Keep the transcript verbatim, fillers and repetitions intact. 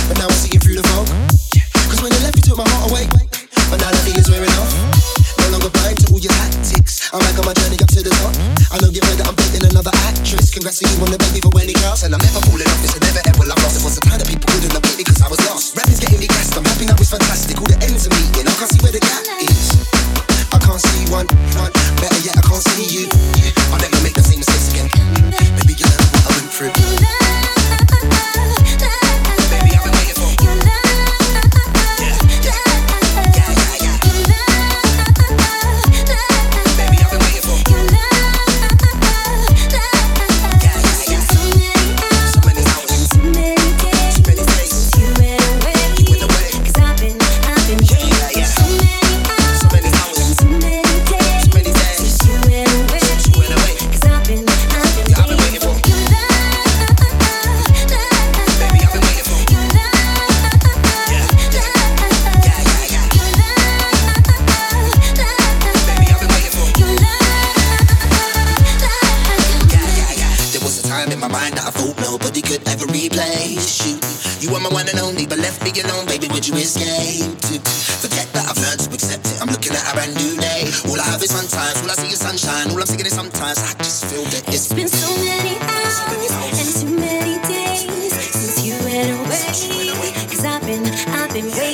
but now I see it through the fog. Cause when you left, you took my heart away, but now that the years wearing off. No longer blind to all your tactics. I'm back on my journey up to the top. I know you heard that I'm dating another actress. Congrats to you on the baby for when he counts. And I'm never falling off, it's a never ever love lost. It was a time that people couldn't have me because I was lost. Rapping's getting me gassed, I'm happy now it's fantastic. All the ends are meeting, I can't see where the gap is. I can't see one, one. Better yet, I can't see you. I'll never make the same mistakes again. Maybe you know what I went through. You were my one and only, but left me alone, baby, would you escape to forget that I've learned to accept it? I'm looking at a brand new day. All I have is fun times, all I see is sunshine. All I'm thinking is sometimes I just feel that it's, it's been so many hours and too many days since you went away. Cause I've been, I've been waiting.